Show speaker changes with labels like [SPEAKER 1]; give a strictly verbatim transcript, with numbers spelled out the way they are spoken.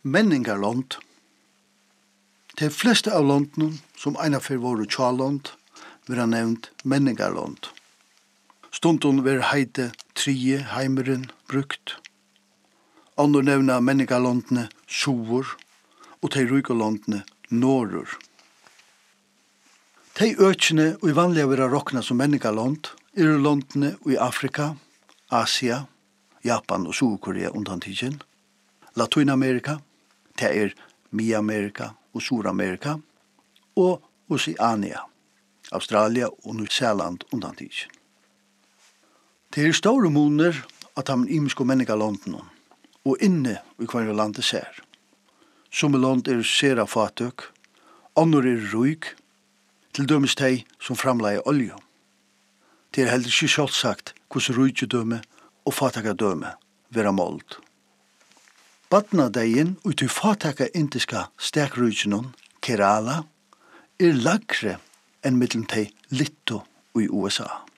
[SPEAKER 1] menningarland. De fleste av landene, som ena for våre tjalland, vil ha nevnt menningarland. Stundun vil heite trie heimeren brukt. Andre nevna menningarlandene sovor, og de rykelandene norur. De økene og i vanlige vil ha rokna som menningarland er landene i Afrika, Asia, Japan og Sydkorea undantidjen, Latinamerika, det er Miamerika og Sur-Amerika, og Oceania, Australia og New Zealand undantidjen. Det er store måneder at han imiske menningarlandene, og inne i hver landet ser. Somme land er sera fatøk, andre er ryk, til dømes de som framleier olje. Det er heller ikke selvsagt hvordan rydgjødømme og fatakadømme vera målt. Badnadeien ut i fataka indiska stekrydgjønnen, Kerala, er lagre enn mittlen de Litto i U S A.